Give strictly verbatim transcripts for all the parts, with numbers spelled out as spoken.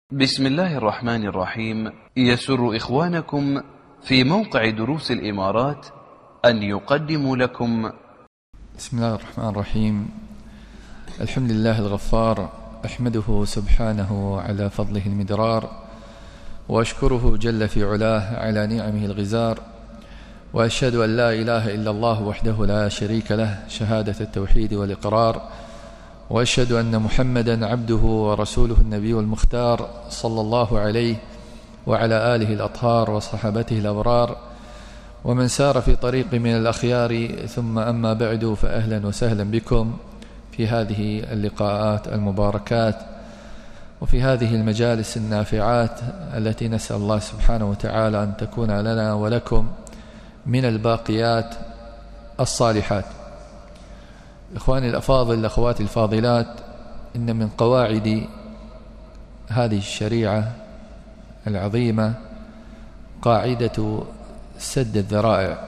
بسم الله الرحمن الرحيم. يسر إخوانكم في موقع دروس الإمارات أن يقدموا لكم بسم الله الرحمن الرحيم. الحمد لله الغفار، أحمده سبحانه على فضله المدرار، وأشكره جل في علاه على نعمه الغزار، وأشهد أن لا إله إلا الله وحده لا شريك له شهادة التوحيد والإقرار، وأشهد أن محمدا عبده ورسوله النبي المختار صلى الله عليه وعلى آله الأطهار وصحابته الأبرار ومن سار في طريق من الأخيار. ثم أما بعد، فأهلا وسهلا بكم في هذه اللقاءات المباركات وفي هذه المجالس النافعات التي نسأل الله سبحانه وتعالى أن تكون لنا ولكم من الباقيات الصالحات. إخواني الأفاضل، أخواتي الفاضلات، إن من قواعد هذه الشريعة العظيمة قاعدة سد الذرائع،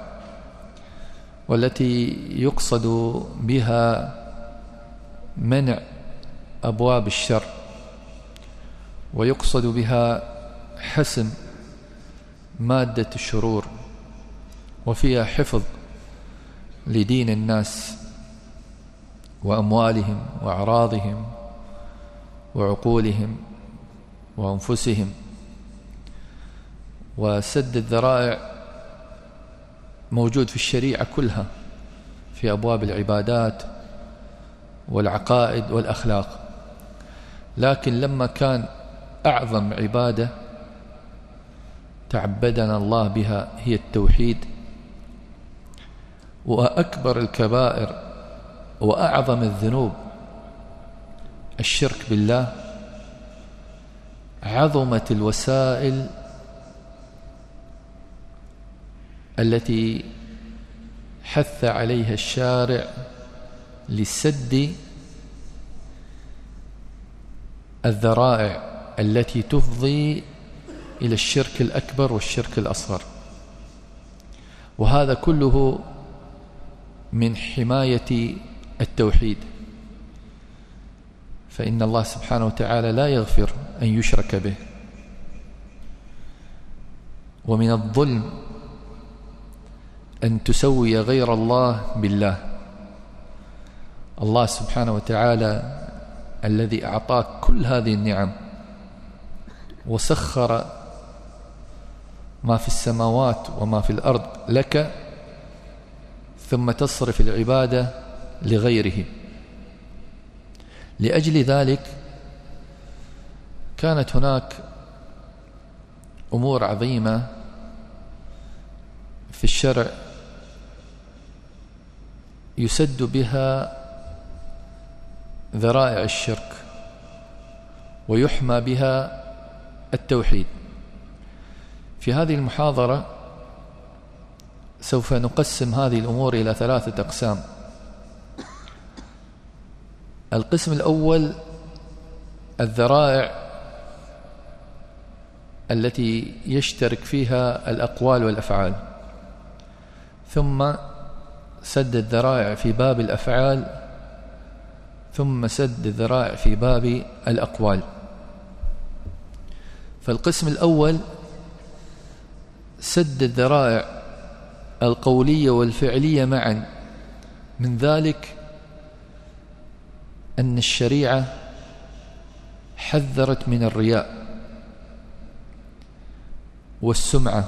والتي يقصد بها منع أبواب الشر، ويقصد بها حسم مادة الشرور، وفيها حفظ لدين الناس وأموالهم وأعراضهم وعقولهم وأنفسهم. وسد الذرائع موجود في الشريعة كلها، في أبواب العبادات والعقائد والأخلاق، لكن لما كان أعظم عبادة تعبدنا الله بها هي التوحيد، وأكبر الكبائر وأعظم الذنوب الشرك بالله، عظمت الوسائل التي حث عليها الشارع لسد الذرائع التي تفضي إلى الشرك الأكبر والشرك الأصغر. وهذا كله من حماية التوحيد، فإن الله سبحانه وتعالى لا يغفر أن يشرك به، ومن الظلم أن تسوي غير الله بالله. الله سبحانه وتعالى الذي أعطاك كل هذه النعم وسخر ما في السماوات وما في الأرض لك، ثم تصرف العبادة لغيره. لأجل ذلك كانت هناك أمور عظيمة في الشرع يسد بها ذرائع الشرك ويحمى بها التوحيد. في هذه المحاضرة سوف نقسم هذه الأمور إلى ثلاثة أقسام. القسم الأول الذرائع التي يشترك فيها الأقوال والأفعال، ثم سد الذرائع في باب الأفعال، ثم سد الذرائع في باب الأقوال. فالقسم الأول سد الذرائع القولية والفعلية معا. من ذلك أن الشريعة حذرت من الرياء والسمعة،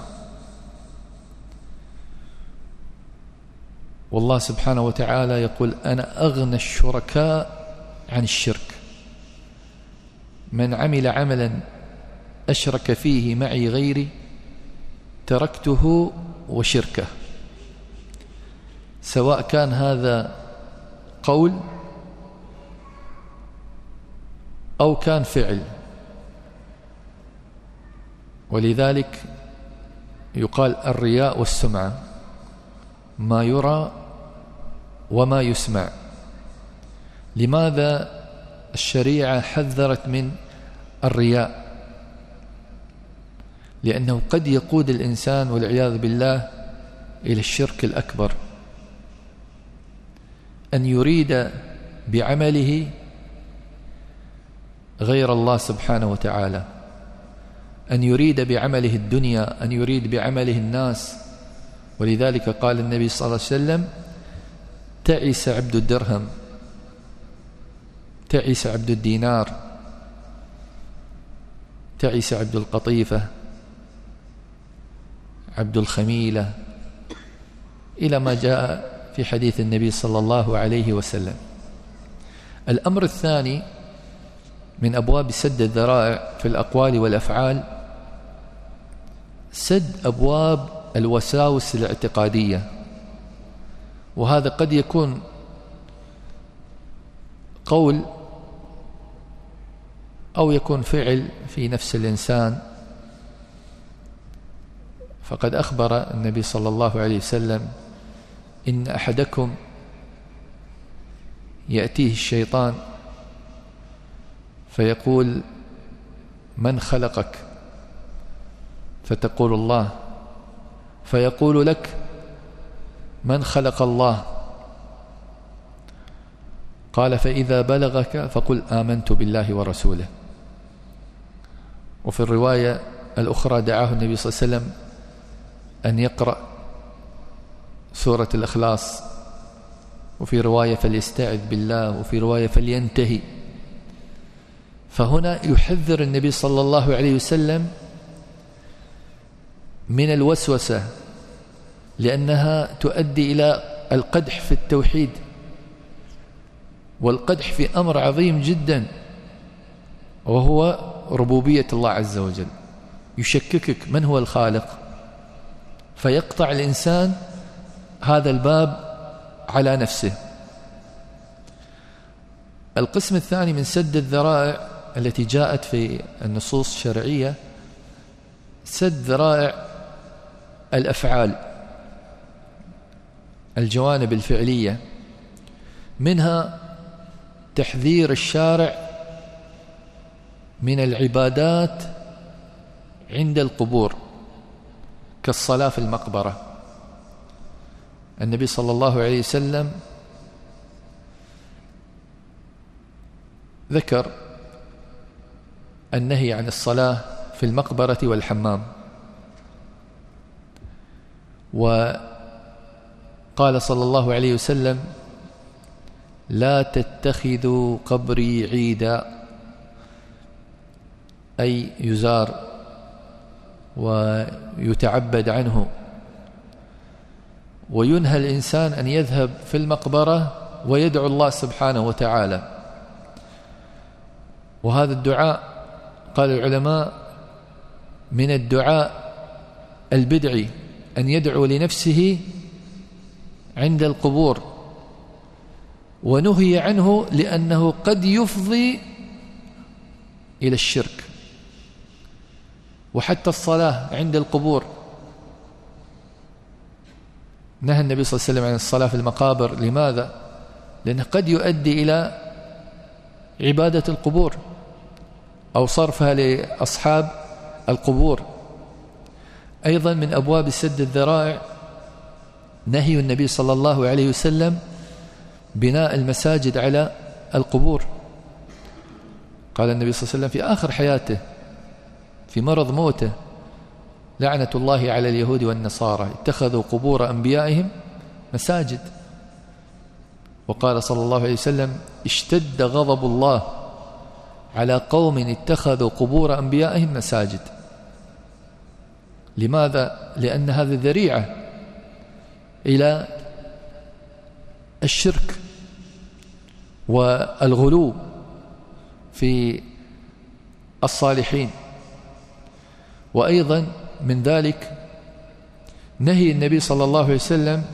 والله سبحانه وتعالى يقول: أنا أغنى الشركاء عن الشرك، من عمل عملا أشرك فيه معي غيري تركته وشركه. سواء كان هذا قول أو كان فعل. ولذلك يقال الرياء والسمعة، ما يرى وما يسمع. لماذا الشريعة حذرت من الرياء؟ لأنه قد يقود الإنسان والعياذ بالله إلى الشرك الأكبر، أن يريد بعمله غير الله سبحانه وتعالى، أن يريد بعمله الدنيا، أن يريد بعمله الناس. ولذلك قال النبي صلى الله عليه وسلم: تعس عبد الدرهم، تعس عبد الدينار، تعس عبد القطيفة، عبد الخميلة، إلى ما جاء في حديث النبي صلى الله عليه وسلم. الأمر الثاني من أبواب سد الذرائع في الأقوال والأفعال سد أبواب الوساوس الاعتقادية، وهذا قد يكون قول أو يكون فعل في نفس الإنسان. فقد أخبر النبي صلى الله عليه وسلم: إن أحدكم يأتيه الشيطان فيقول: من خلقك؟ فتقول: الله. فيقول لك: من خلق الله؟ قال: فإذا بلغك فقل آمنت بالله ورسوله. وفي الرواية الأخرى دعاه النبي صلى الله عليه وسلم أن يقرأ سورة الإخلاص، وفي رواية فليستعذ بالله، وفي رواية فلينتهي. فهنا يحذر النبي صلى الله عليه وسلم من الوسوسة، لأنها تؤدي إلى القدح في التوحيد، والقدح في أمر عظيم جدا وهو ربوبية الله عز وجل. يشككك من هو الخالق، فيقطع الإنسان هذا الباب على نفسه. القسم الثاني من سد الذرائع التي جاءت في النصوص الشرعية سد ذرائع الأفعال، الجوانب الفعلية، منها تحذير الشارع من العبادات عند القبور كالصلاة في المقبرة. النبي صلى الله عليه وسلم ذكر النهي عن الصلاة في المقبرة والحمام، وقال صلى الله عليه وسلم: لا تتخذوا قبري عيدا، أي يزار ويتعبد عنه. وينهى الإنسان أن يذهب في المقبرة ويدعو الله سبحانه وتعالى. وهذا الدعاء قال العلماء من الدعاء البدعي، أن يدعو لنفسه عند القبور، ونهي عنه لأنه قد يفضي إلى الشرك. وحتى الصلاة عند القبور نهى النبي صلى الله عليه وسلم عن الصلاة في المقابر. لماذا؟ لأنه قد يؤدي إلى عبادة القبور أو صرفها لأصحاب القبور. أيضا من أبواب سد الذرائع نهي النبي صلى الله عليه وسلم بناء المساجد على القبور. قال النبي صلى الله عليه وسلم في آخر حياته في مرض موته: لعنة الله على اليهود والنصارى اتخذوا قبور أنبيائهم مساجد. وقال صلى الله عليه وسلم: اشتد غضب الله على قوم اتخذوا قبور أنبيائهم مساجد. لماذا؟ لأن هذه ذريعة إلى الشرك والغلو في الصالحين. وأيضا من ذلك نهي النبي صلى الله عليه وسلم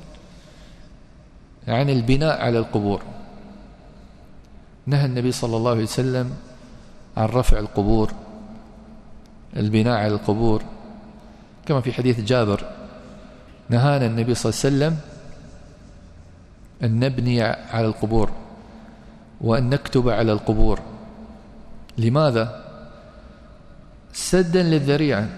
عن البناء على القبور. نهى النبي صلى الله عليه وسلم عن رفع القبور، البناء على القبور، كما في حديث جابر: نهانا النبي صلى الله عليه وسلم أن نبني على القبور وأن نكتب على القبور. لماذا؟ سدا للذريعة،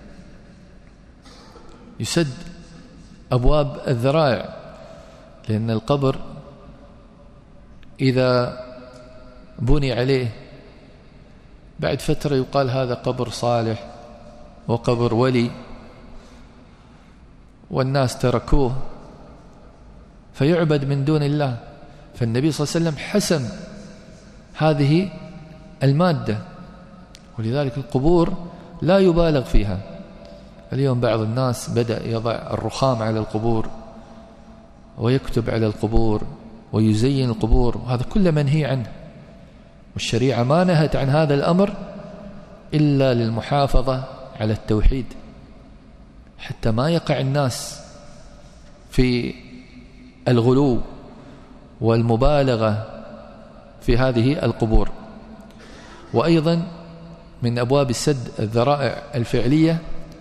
يسد أبواب الذرائع. لأن القبر إذا بني عليه بعد فترة يقال هذا قبر صالح وقبر ولي، والناس تركوه فيعبد من دون الله. فالنبي صلى الله عليه وسلم حسم هذه المادة، ولذلك القبور لا يبالغ فيها. اليوم بعض الناس بدأ يضع الرخام على القبور ويكتب على القبور ويزين القبور، وهذا كله منهي عنه، والشريعة ما نهت عن هذا الأمر إلا للمحافظة على التوحيد، حتى ما يقع الناس في الغلو والمبالغة في هذه القبور. وأيضا من أبواب السد الذرائع الفعلية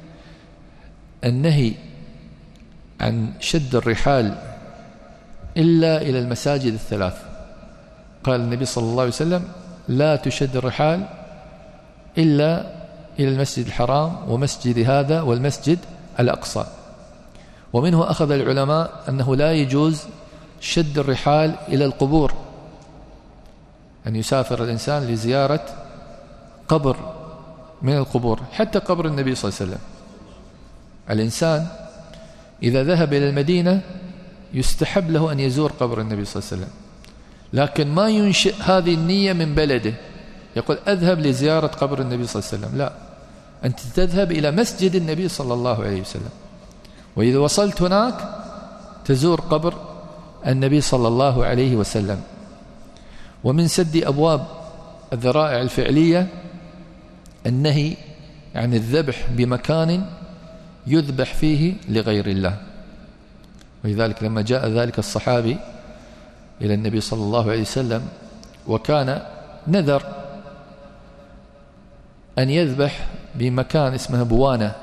النهي عن شد الرحال إلا إلى المساجد الثلاث. قال النبي صلى الله عليه وسلم: لا تشد الرحال إلا إلى المسجد الحرام ومسجد هذا والمسجد الأقصى. ومنه أخذ العلماء أنه لا يجوز شد الرحال إلى القبور، أن يسافر الإنسان لزيارة قبر من القبور، حتى قبر النبي صلى الله عليه وسلم. الإنسان إذا ذهب إلى المدينة يستحب له أن يزور قبر النبي صلى الله عليه وسلم، لكن ما ينشئ هذه النية من بلده، يقول أذهب لزيارة قبر النبي صلى الله عليه وسلم. لا، أنت تذهب إلى مسجد النبي صلى الله عليه وسلم، وإذا وصلت هناك تزور قبر النبي صلى الله عليه وسلم. ومن سد أبواب الذرائع الفعلية النهي عن الذبح بمكان يذبح فيه لغير الله. ولذلك لما جاء ذلك الصحابي إلى النبي صلى الله عليه وسلم وكان نذر أن يذبح بمكان اسمه بوانة،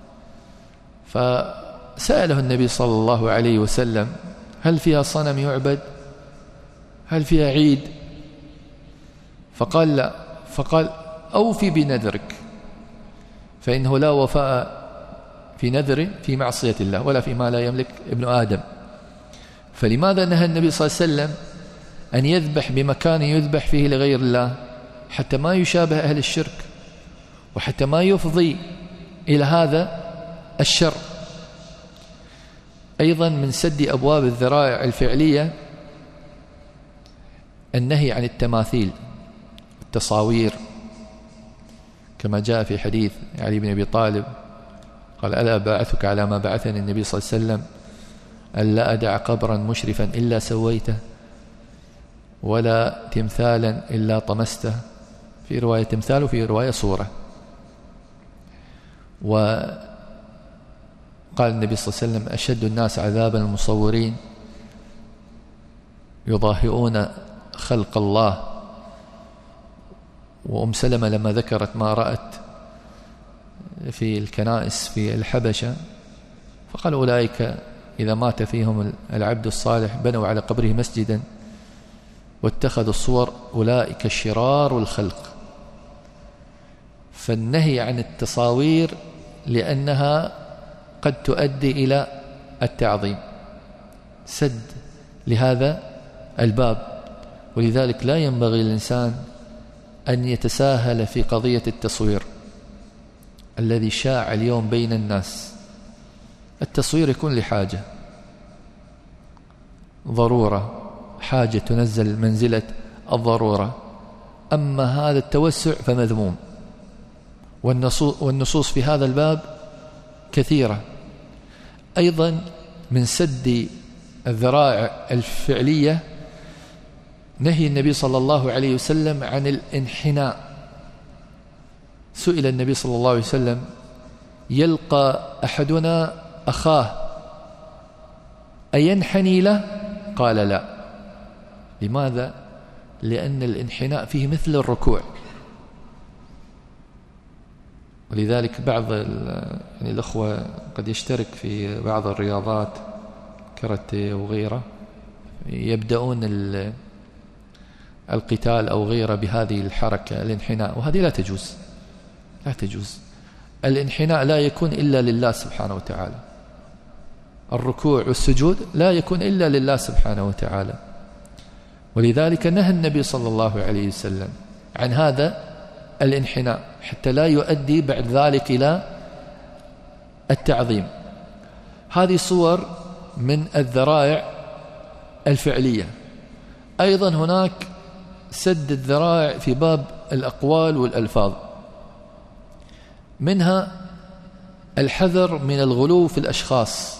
فسأله النبي صلى الله عليه وسلم: هل فيها صنم يعبد؟ هل فيها عيد؟ فقال: لا. فقال: أوفي بنذرك، فإنه لا وفاء في نذر في معصية الله ولا فيما لا يملك ابن آدم. فلماذا نهى النبي صلى الله عليه وسلم أن يذبح بمكان يذبح فيه لغير الله؟ حتى ما يشابه أهل الشرك، وحتى ما يفضي إلى هذا الشر. أيضا من سد أبواب الذرائع الفعلية النهي عن التماثيل التصاوير، كما جاء في حديث علي بن أبي طالب قال: ألا باعثك على ما بعثني النبي صلى الله عليه وسلم، ألا أدع قبرا مشرفا إلا سويته، ولا تمثالا إلا طمسته، في رواية تمثال وفي رواية صورة. وقال النبي صلى الله عليه وسلم: أشد الناس عذابا المصورين يضاهئون خلق الله. وأم سلمة لما ذكرت ما رأت في الكنائس في الحبشة فقال: أولئك إذا مات فيهم العبد الصالح بنوا على قبره مسجدا واتخذوا الصور، أولئك الشرار الخلق. فالنهي عن التصاوير لأنها قد تؤدي إلى التعظيم، سد لهذا الباب. ولذلك لا ينبغي للإنسان أن يتساهل في قضية التصوير الذي شاع اليوم بين الناس. التصوير يكون لحاجة ضرورة، حاجة تنزل منزلة الضرورة، أما هذا التوسع فمذموم. والنصوص في هذا الباب كثيرة. أيضا من سد الذرائع الفعلية نهي النبي صلى الله عليه وسلم عن الانحناء. سئل النبي صلى الله عليه وسلم: يلقى أحدنا أخاه أينحني له؟ قال: لا. لماذا؟ لأن الانحناء فيه مثل الركوع. ولذلك بعض يعني الأخوة قد يشترك في بعض الرياضات كاراتيه وغيره، يبدأون القتال أو غيره بهذه الحركة الانحناء، وهذه لا تجوز، لا تجوز. الانحناء لا يكون إلا لله سبحانه وتعالى، الركوع والسجود لا يكون إلا لله سبحانه وتعالى. ولذلك نهى النبي صلى الله عليه وسلم عن هذا الانحناء حتى لا يؤدي بعد ذلك إلى التعظيم. هذه صور من الذرائع الفعلية. أيضا هناك سد الذرائع في باب الأقوال والألفاظ، منها الحذر من الغلو في الأشخاص.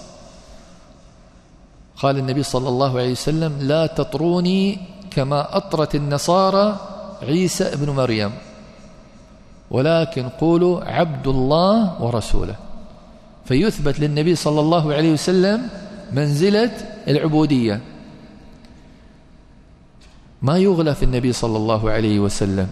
قال النبي صلى الله عليه وسلم: لا تطروني كما أطرت النصارى عيسى ابن مريم، ولكن قولوا عبد الله ورسوله. فيثبت للنبي صلى الله عليه وسلم منزلة العبودية، ما يغلى في النبي صلى الله عليه وسلم،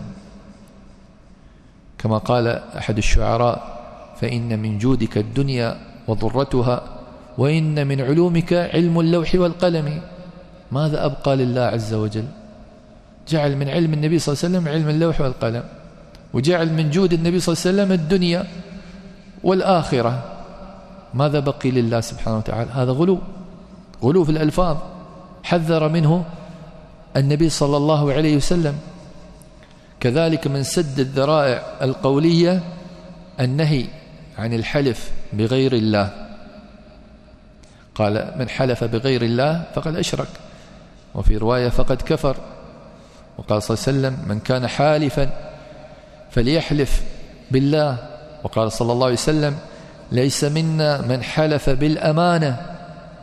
كما قال أحد الشعراء: فإن من جودك الدنيا وضرتها، وإن من علومك علم اللوح والقلم. ماذا أبقى لله عز وجل؟ جعل من علم النبي صلى الله عليه وسلم علم اللوح والقلم، وجعل من جود النبي صلى الله عليه وسلم الدنيا والآخرة. ماذا بقي لله سبحانه وتعالى؟ هذا غلو، غلو في الألفاظ، حذر منه النبي صلى الله عليه وسلم. كذلك من سد الذرائع القولية النهي عن الحلف بغير الله. قال: من حلف بغير الله فقد أشرك، وفي رواية فقد كفر. وقال صلى الله عليه وسلم: من كان حالفا فليحلف بالله. وقال صلى الله عليه وسلم: ليس منا من حلف بالأمانة.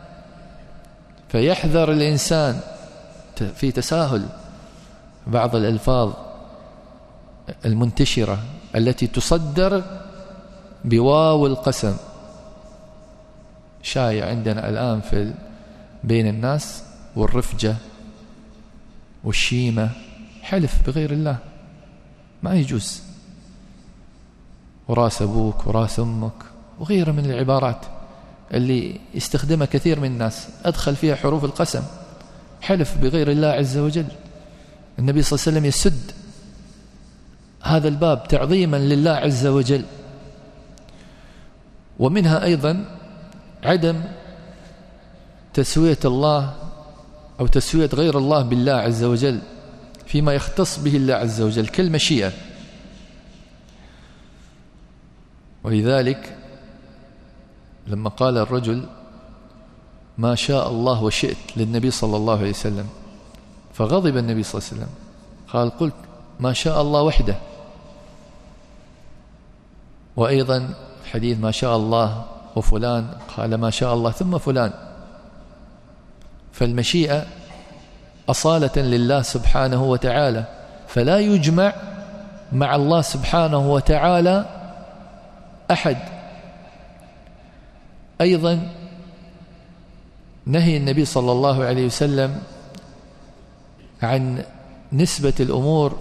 فيحذر الإنسان في تساهل بعض الألفاظ المنتشرة التي تصدر بواو القسم. شايع عندنا الآن في بين الناس، والرفجة والشيمة، حلف بغير الله ما يجوز، وراس أبوك وراس أمك وغيرها من العبارات اللي يستخدمها كثير من الناس، أدخل فيها حروف القسم، حلف بغير الله عز وجل. النبي صلى الله عليه وسلم يسد هذا الباب تعظيما لله عز وجل. ومنها أيضا عدم تسوية الله أو تسوية غير الله بالله عز وجل فيما يختص به الله عز وجل كالمشيئة. ولذلك لما قال الرجل: ما شاء الله وشئت للنبي صلى الله عليه وسلم، فغضب النبي صلى الله عليه وسلم، قال: قلت ما شاء الله وحده. وأيضا حديث: ما شاء الله وفلان، قال: ما شاء الله ثم فلان. فالمشيئة أصالة لله سبحانه وتعالى، فلا يجمع مع الله سبحانه وتعالى أحد. أيضا نهي النبي صلى الله عليه وسلم عن نسبة الأمور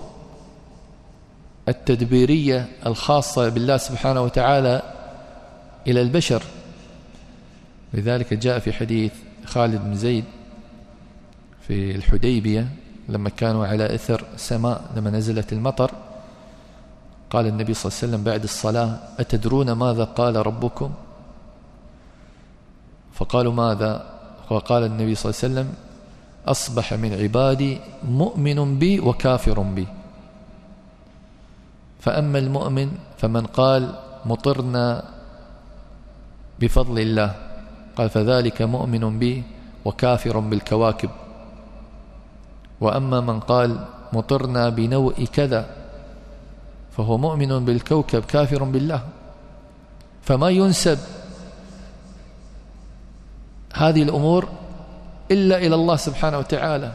التدبيرية الخاصة بالله سبحانه وتعالى إلى البشر. لذلك جاء في حديث خالد بن زيد في الحديبية لما كانوا على إثر سماء، لما نزلت المطر، قال النبي صلى الله عليه وسلم بعد الصلاة: أتدرون ماذا قال ربكم؟ فقالوا: ماذا؟ وقال النبي صلى الله عليه وسلم: أصبح من عبادي مؤمن بي وكافر بي، فأما المؤمن فمن قال مطرنا بفضل الله، قال: فذلك مؤمن بي وكافر بالكواكب. وأما من قال مطرنا بنوء كذا، فهو مؤمن بالكوكب كافر بالله. فما ينسب هذه الأمور إلا إلى الله سبحانه وتعالى.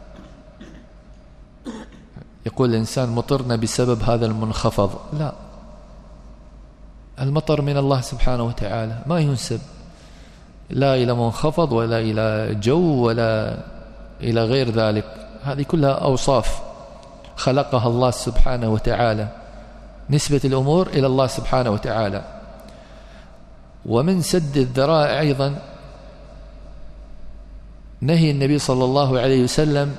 يقول الإنسان: مطرنا بسبب هذا المنخفض، لا، المطر من الله سبحانه وتعالى، ما ينسب لا إلى منخفض ولا إلى جو ولا إلى غير ذلك. هذه كلها أوصاف خلقها الله سبحانه وتعالى، نسبة الأمور إلى الله سبحانه وتعالى. ومن سد الذرائع أيضا نهي النبي صلى الله عليه وسلم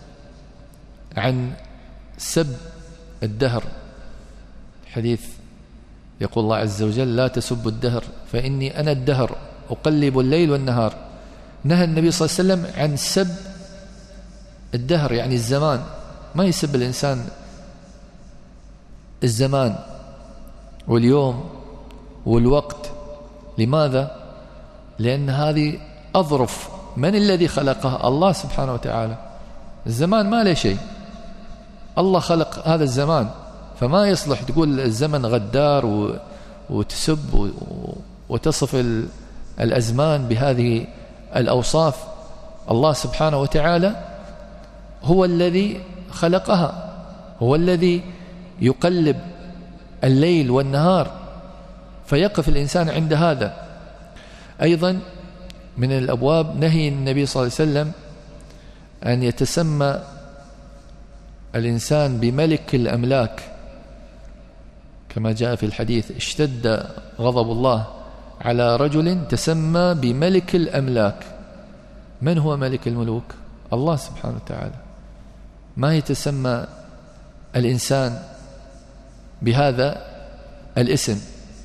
عن سب الدهر. حديث يقول الله عز وجل: لا تسبوا الدهر فإني أنا الدهر أقلب الليل والنهار. نهى النبي صلى الله عليه وسلم عن سب الدهر، يعني الزمان. ما يسب الإنسان الزمان واليوم والوقت. لماذا؟ لأن هذه أظرف. من الذي خلقها؟ الله سبحانه وتعالى. الزمان ما له شيء، الله خلق هذا الزمان، فما يصلح تقول الزمن غدار وتسب وتصف الأزمان بهذه الأوصاف. الله سبحانه وتعالى هو الذي خلقها، هو الذي يقلب الليل والنهار، فيقف الإنسان عند هذا. أيضا من الأبواب نهي النبي صلى الله عليه وسلم أن يتسمى الإنسان بملك الأملاك، كما جاء في الحديث: اشتد غضب الله على رجل تسمى بملك الأملاك. من هو ملك الملوك؟ الله سبحانه وتعالى. ما يتسمى الإنسان بهذا الاسم.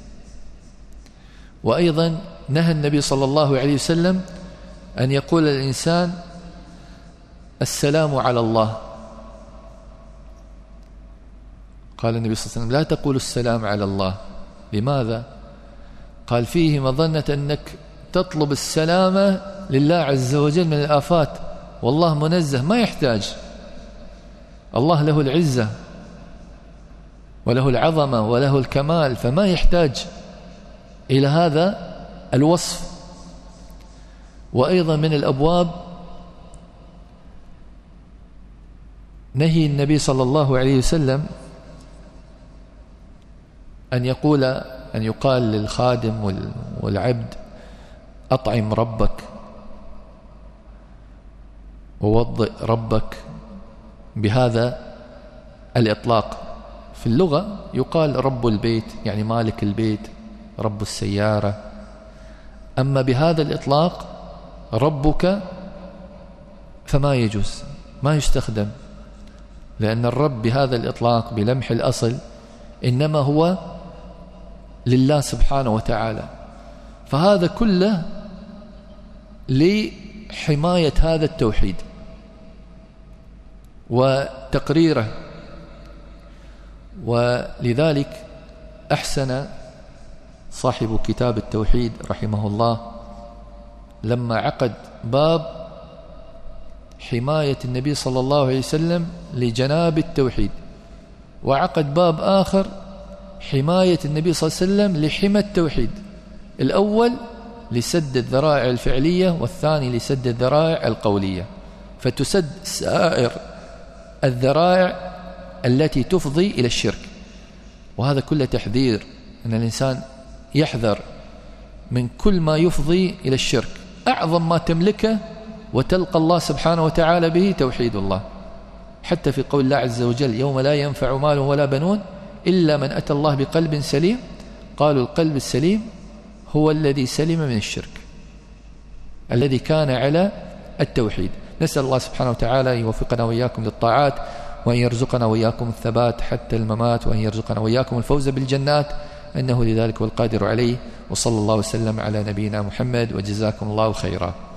وأيضا نهى النبي صلى الله عليه وسلم أن يقول الإنسان السلام على الله. قال النبي صلى الله عليه وسلم: لا تقول السلام على الله. لماذا؟ قال: فيه مظنة أنك تطلب السلامة لله عز وجل من الآفات، والله منزه ما يحتاج. الله له العزة وله العظمة وله الكمال، فما يحتاج إلى هذا الوصف. وأيضا من الأبواب نهي النبي صلى الله عليه وسلم أن يقول أن يقال للخادم والعبد: أطعم ربك ووضئ ربك، بهذا الإطلاق. في اللغة يقال رب البيت، يعني مالك البيت، رب السيارة. أما بهذا الإطلاق ربك فما يجوز، ما يستخدم، لأن الرب بهذا الإطلاق بلمح الأصل إنما هو لله سبحانه وتعالى. فهذا كله لحماية هذا التوحيد وتقريره. ولذلك أحسن صاحب كتاب التوحيد رحمه الله لما عقد باب حماية النبي صلى الله عليه وسلم لجناب التوحيد، وعقد باب آخر حماية النبي صلى الله عليه وسلم لحمى التوحيد. الأول لسد الذرائع الفعلية، والثاني لسد الذرائع القولية، فتسد سائر الذرائع التي تفضي إلى الشرك. وهذا كله تحذير، أن الإنسان يحذر من كل ما يفضي إلى الشرك. أعظم ما تملكه وتلقى الله سبحانه وتعالى به توحيد الله. حتى في قول الله عز وجل: يوم لا ينفع مال ولا بنون إلا من أتى الله بقلب سليم. قالوا القلب السليم هو الذي سلم من الشرك، الذي كان على التوحيد. نسأل الله سبحانه وتعالى يوفقنا وإياكم للطاعات، وأن يرزقنا وإياكم الثبات حتى الممات، وأن يرزقنا وإياكم الفوز بالجنات، إنه لذلك والقادر عليه. وصلى الله وسلم على نبينا محمد، وجزاكم الله خيرا.